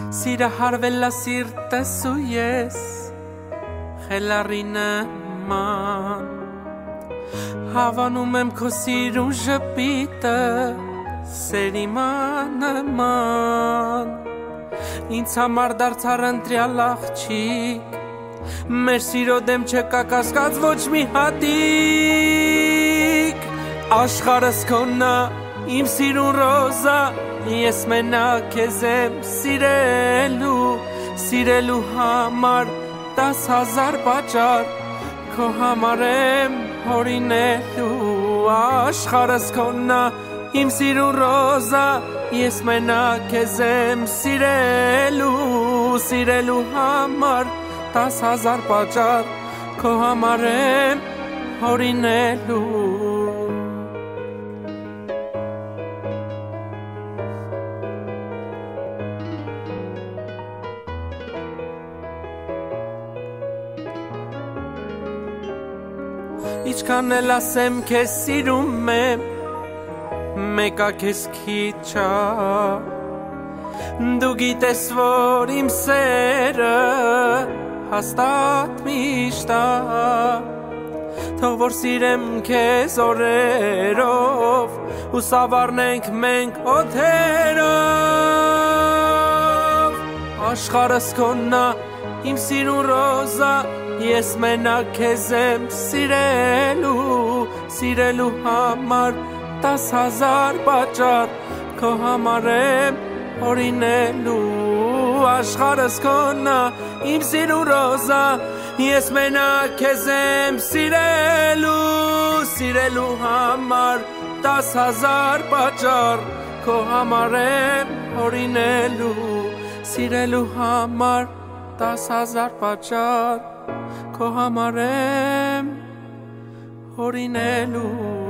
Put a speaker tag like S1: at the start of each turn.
S1: Սիրահարվել է սիրտս ու ես խելառի նման Հավանում եմ քո սիրուն ժպիտը սերի նման Ինձ համար դարձար ընտրյալ աղջիկ Մեր սիրո դեմ չկա կասկած ոչ մի հատիկ Աշխարհս քոնն է իմ սիրուն ռոզա Ես մենակ քեզ եմ սիրելու համար 10,000 պատճառ Քո համար եմ հորինելու Աշխարհս քոնն է իմ սիրուն ռոզա Ես մենակ քեզ եմ սիրելու համար 10,000 պատճառ Քո համար եմ հորինելու Ինչքան էլ ասեմ քեզ սիրում եմ Մեկա քեզ քիչ է Դու գիտես որ իմ սերը Հաստատ միշտ է Թող որ սիրեմ քեզ օրերով Ու սավառնենք մենք օդերով Աշխարհս քոնն է իմ սիրուն ռոզա Ես մենակ քեզ եմ սիրելու համար 10,000 պատճառ Քո համար եմ հորինելու Աշխարհս քոնն է իմ սիրուն ռոզա Ես մենակ քեզ եմ սիրելու համար 10,000 պատճառ Քո համար եմ հորինելու Սիրելու համար 10,000 պատճառ Քո համար եմ հորինելու